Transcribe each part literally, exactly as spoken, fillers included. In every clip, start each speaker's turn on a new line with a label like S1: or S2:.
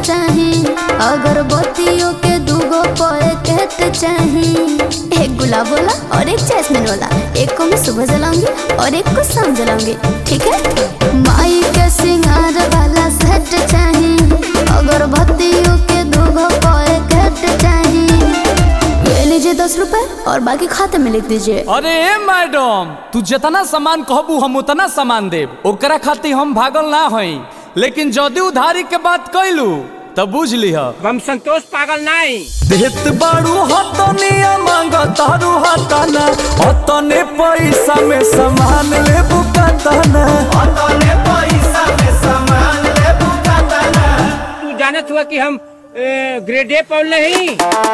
S1: चाही, अगरबत्तियों के दूगो पैकेट चाही। एक गुलाब वाला और एक जैस्मिन वाला, एक को मैं सुबह जलाऊंगी और एक को शाम जलाऊंगी, ठीक है। माई के सिंगार वाला सेट चाही, अगरबत्तियों के दूगो पैकेट चाही। ये लीजिए दस रुपए और बाकी खाते में लिख दीजिए।
S2: अरे मैडम, तू जितना सामान कहबू हम उतना सामान देब, ओकरा खातिर हम भागल ना हई। लेकिन जदि उधारी के बात कैलू तब बुझ लिह
S3: हम संतोष पागल नहीं।
S2: देत बारू हतनिया मांग तारू हतना, हतने पैसा में सामान ले बुकातना,
S4: हतने पैसा में सामान ले बुकातना।
S3: तू जानत हुआ कि हम ए, ग्रेड ए पढ़ नहीं।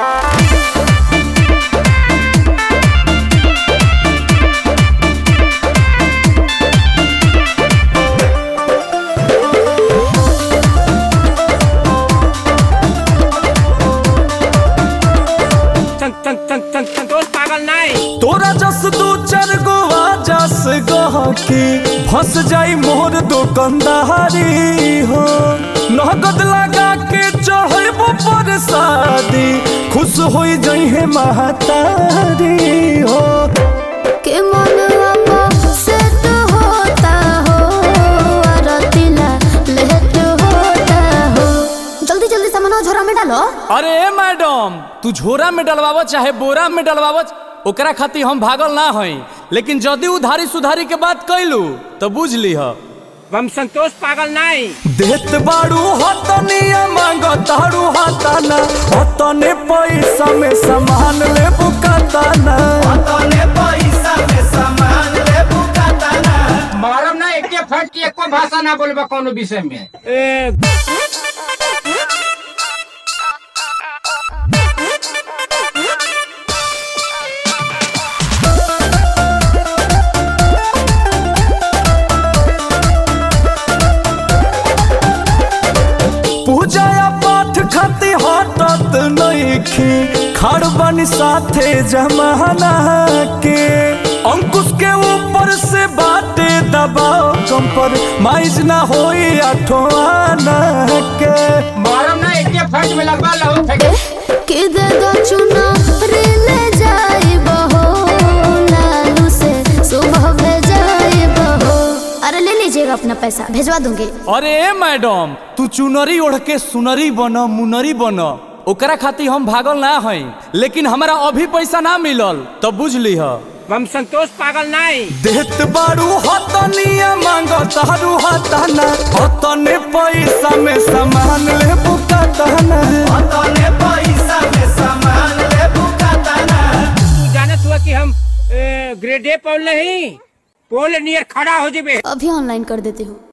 S3: संतोष पागल नहीं।
S2: तोरा जस दू चार गो जस गहकी फंस जाई मोर दुकानदारी हो। नगद लगा के चढ़बो पर शादी, खुश हो जाई है महतारी हो।
S1: के मनवा सेट होता हो, आरतीला लेट होता हो। जल्दी जल्दी सामान झोरा में डालो।
S2: अरे मैडम, तू झोरा में डलवाव चाहे बोरा में डलवाव, ओकरा खातिर हम भागल ना हई। लेकिन जदि उधारी सुधारी के बात कैलू तो बुझ लीह
S3: हम संतोष पागल नहीं।
S2: देत बारू हतनिया मांग तारू हतना, हतने पैसा में सामान ले बुकातना,
S4: हतने पैसा में सामान ले बुकातना।
S3: मारम ना एक फट की एको भाषा ना बोलबा कोनो विषय में। ए,
S2: पूजा पाठ खाती हटत नइखी, खड़बन साथे जमाना के। अंकुश के ऊपर से बाटे दबाओ कम पर, माइज ना होई आठवाना के।
S3: मारम ना एक फट में लगवा लो
S1: के दे दो चुना ले जाई बहो, लालू से सुबह भेजाई बहो। अरे ले लीजिएगा अपना पैसा, भेजवा दूंगी।
S2: अरे मैडम, तू चुनरी ओढ़ के सुनरी बन मुनरी बन, ओकरा खातिर हम भागल ना हई। लेकिन हमरा अभी पैसा ना मिलल तो बुझ लीह
S3: हम संतोष पागल नहीं।
S2: देत बारू हतनिया मांग तारू हतना, हतने पैसा में सामान ले बुकातना,
S4: हतने पैसा में सामान ले बुकातना।
S3: तू जानत हुआ कि हम ए, ग्रेड ए पढ़ नहीं, पोल नियर खड़ा हो जेबे।
S1: अभी ऑनलाइन कर देती हूँ।